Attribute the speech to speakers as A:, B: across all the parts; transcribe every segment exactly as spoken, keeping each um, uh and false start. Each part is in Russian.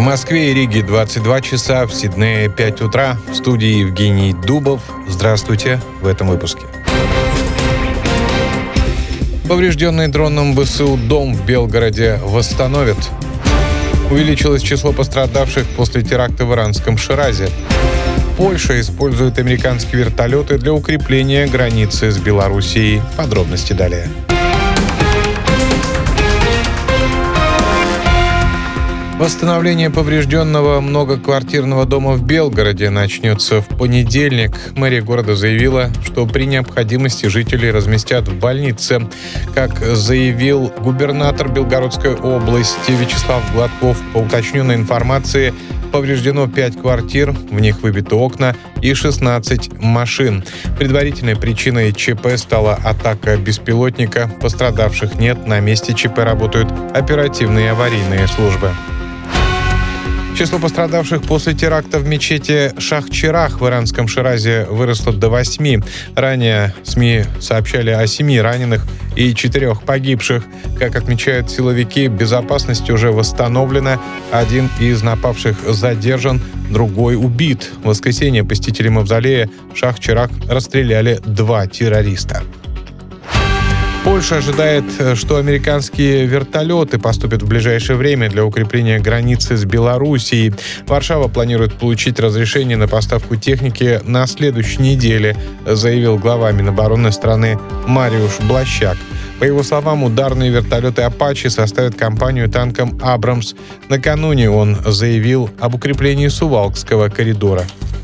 A: Москве и Риге двадцать два часа, в Сиднее пять утра. В студии Евгений Дубов. Здравствуйте в этом выпуске. Поврежденный дроном ВСУ дом в Белгороде восстановят. Увеличилось число пострадавших после теракта в иранском Ширазе. Польша использует американские вертолеты для укрепления границы с Белоруссией. Подробности далее. Восстановление поврежденного многоквартирного дома в Белгороде начнется в понедельник. Мэрия города заявила, что при необходимости жителей разместят в больнице. Как заявил губернатор Белгородской области Вячеслав Гладков, по уточненной информации, повреждено пять квартир, в них выбиты окна и шестнадцать машин. Предварительной причиной ЧП стала атака беспилотника. Пострадавших нет, на месте ЧП работают оперативные и аварийные службы. Число пострадавших после теракта в мечети Шах-Черах в иранском Ширазе выросло до восьми. Ранее СМИ сообщали о семи раненых и четырех погибших. Как отмечают силовики, безопасность уже восстановлена. Один из напавших задержан, другой убит. В воскресенье посетители мавзолея Шах-Черах расстреляли два террориста. Польша ожидает, что американские вертолеты поступят в ближайшее время для укрепления границы с Белоруссией. Варшава планирует получить разрешение на поставку техники на следующей неделе, заявил глава Минобороны страны Мариуш Блащак. По его словам, ударные вертолеты «Апачи» составят компанию танком «Абрамс». Накануне он заявил об укреплении Сувалкского коридора.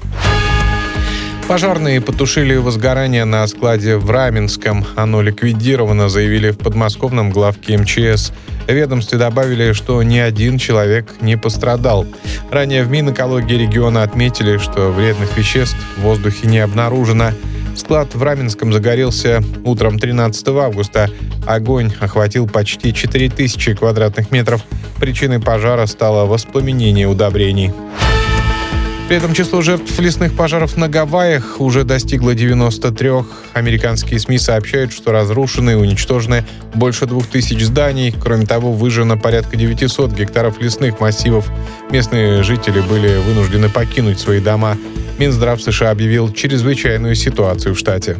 A: Пожарные потушили возгорание на складе в Раменском. Оно ликвидировано, заявили в подмосковном главке МЧС. В ведомстве добавили, что ни один человек не пострадал. Ранее в Минэкологии региона отметили, что вредных веществ в воздухе не обнаружено. Склад в Раменском загорелся утром тринадцатого августа. Огонь охватил почти четыре тысячи квадратных метров. Причиной пожара стало воспламенение удобрений. При этом число жертв лесных пожаров на Гавайях уже достигло девяноста трёх. Американские СМИ сообщают, что разрушены и уничтожены больше двух тысяч зданий. Кроме того, выжжено порядка девятисот гектаров лесных массивов. Местные жители были вынуждены покинуть свои дома. Минздрав США объявил чрезвычайную ситуацию в штате.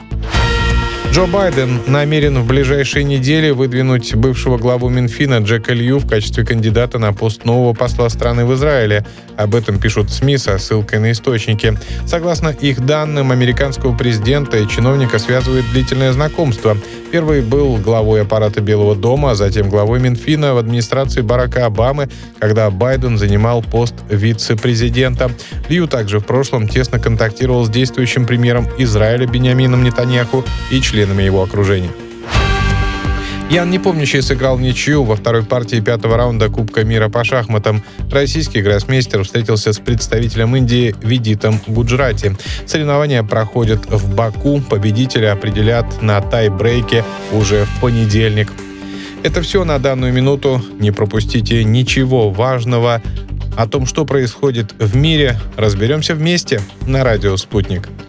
A: Джо Байден намерен в ближайшие недели выдвинуть бывшего главу Минфина Джека Лью в качестве кандидата на пост нового посла страны в Израиле. Об этом пишут СМИ со ссылкой на источники. Согласно их данным, американского президента и чиновника связывает длительное знакомство. Первый был главой аппарата Белого дома, а затем главой Минфина в администрации Барака Обамы, когда Байден занимал пост вице-президента. Лью также в прошлом тесно контактировал с действующим премьером Израиля Биньямином Нетаньяху и членами его окружения. Ян Непомнящий сыграл в ничью во второй партии пятого раунда Кубка мира по шахматам. Российский гроссмейстер встретился с представителем Индии Видитом Гуджрати. Соревнования проходят в Баку. Победителя определят на тай-брейке уже в понедельник. Это все на данную минуту. Не пропустите ничего важного. О том, что происходит в мире, разберемся вместе на радио «Спутник».